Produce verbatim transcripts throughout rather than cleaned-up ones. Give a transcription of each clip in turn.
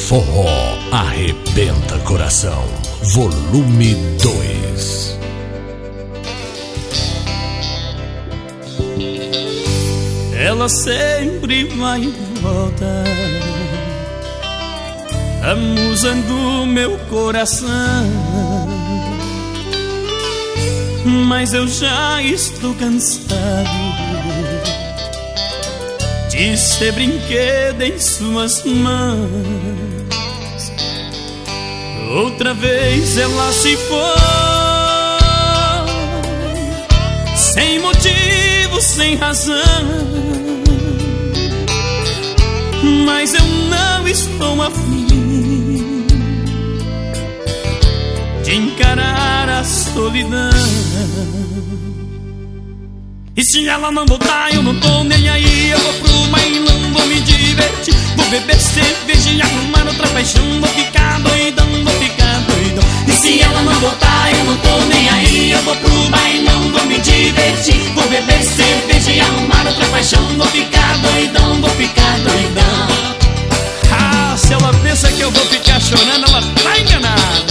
Forró Arrebenta Coração, volume dois. Ela sempre vai e volta, a musa do meu coração, mas eu já estou cansado de ser brinquedo em suas mãos. Outra vez ela se foi, sem motivo, sem razão, mas eu não estou afim de encarar a solidão. E se ela não voltar, eu não tô nem aí. Eu vou pro bailão, vou me divertir, vou beber cerveja e arrumar outra paixão. Vou ficar doidão, vou ficar doidão. E se ela não voltar, eu não tô nem aí. Eu vou pro bailão, vou me divertir, vou beber cerveja e arrumar outra paixão. Vou ficar doidão, vou ficar doidão. Ah, se ela pensa que eu vou ficar chorando, ela tá enganada.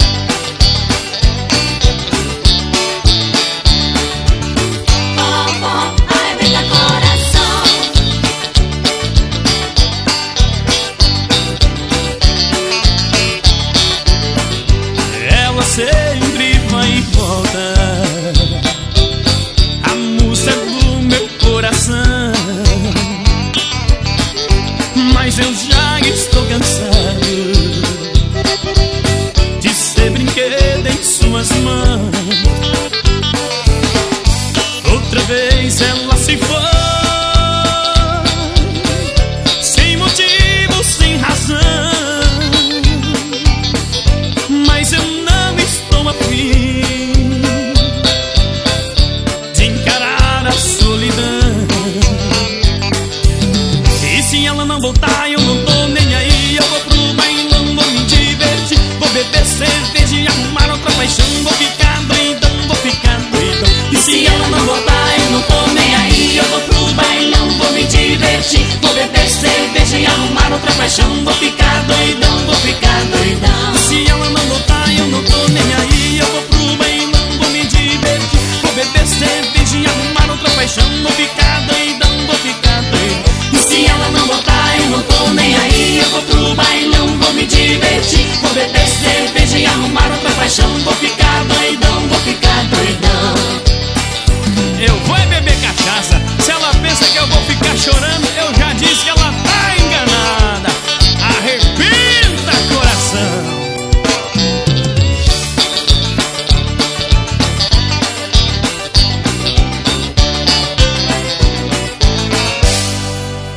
Sempre vai e volta, a música do meu coração, mas eu já estou cansado de ser brinquedo em suas mãos. Outra vez ela se foi, sem motivo, sem razão, mas eu não estou afim de encarar a solidão. E se ela não voltar, eu não tô nem aí. Eu vou pro bailão, vou me divertir, vou beber cerveja